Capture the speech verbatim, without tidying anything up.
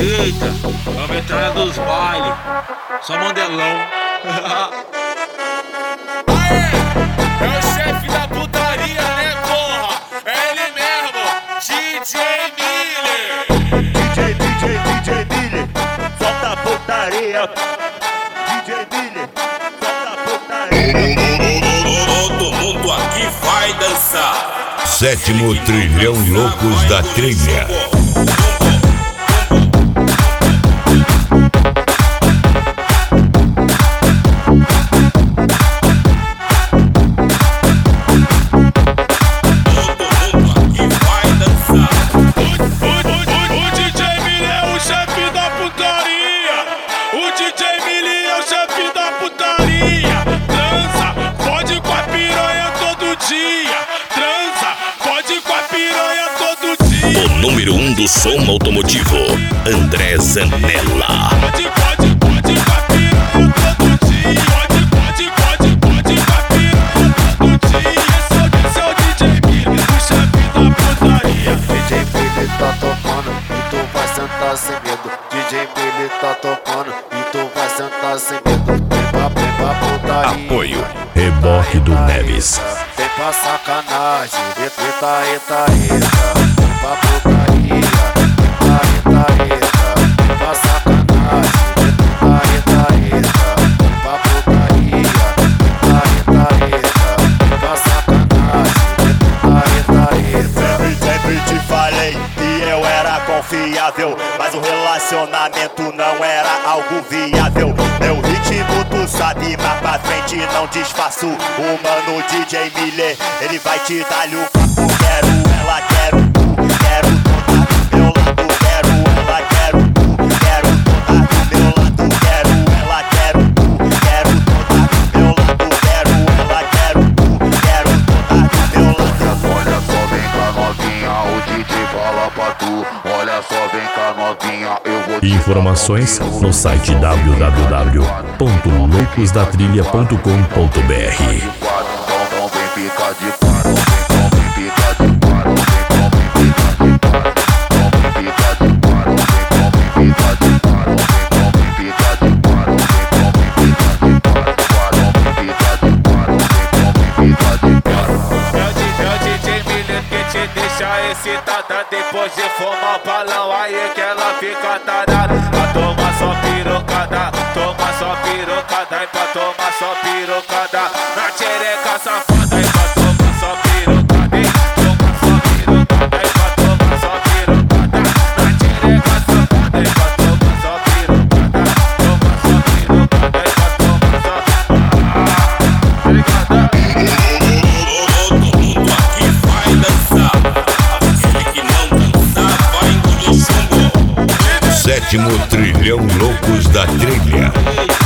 Eita, a veterana dos bailes, só mandelão. Aê, é o chefe da putaria, né, porra? É ele mesmo, D J Miller. D J, D J, D J Miller, solta putaria. D J Miller, solta putaria. Todo mundo aqui vai dançar. Sétimo Trilhão Loucos da Trilha. Número um do som automotivo, André Zanella. Pode, pode, pode com a piranha todo dia. Pode, pode, pode, pode com a piranha todo dia. Esse é o D J Miller, o chefe da putaria. D J Miller tá tocando e tu vai sentar sem medo. D J Miller tá tocando e tu vai sentar sem medo. Vem pra, vem pra putaria. Apoio, Reboque do Neves. Vem pra sacanagem, eita, eita, eita. Vem pra putaria, eita, eita, eita. Vem pra sacanagem, eita, eita, eita. Vem pra putaria, eita, eita, eita. Vem pra sacanagem, eita, eita, eita. Sempre, sempre te falei que eu era confiável, mas o relacionamento não era algo viável. Meu ritmo tu sabe, mas pra frente não disfarço. O mano D J Miller, ele vai te dar-lhe o papo. Quero ela, quero tu, quero toda do meu lado. Quero ela, quero tu, quero toda do meu lado. Quero ela, quero tu, quero toda do meu lado. Quero ela, quero tu, quero toda do meu lado. Olha só, vem cá novinha, o D J fala pra tu. Olha só, vem cá novinha, eu vou te Informações no site w w w ponto loucos da trilha ponto com ponto b r. Então vem ficar de quatro, então vem ficar de quatro, então vem ficar de quatro, então vem ficar de quatro, então vem ficar de quatro, então vem ficar de quatro, então vem ficar de quatro, então vem ficar de quatro. É o D J Miller que te deixa excitada. Depois de fumar o balão, aí que ela fica tarada. Pra tomar só pirocada, toma só pirocada. E pra tomar só pirocada, na xereca safada. E pra tomar só pirocada, e toma só pirocada. E pra tomar só pirocada, na xereca safada. E pra tomar só pirocada, toma só pirocada. E pra tomar só pirocada. Obrigada. Todo mundo aqui vai dançar. Aquele que não dançar vai engolir chumbo. Sétimo Trilhão Loucos da Trilha.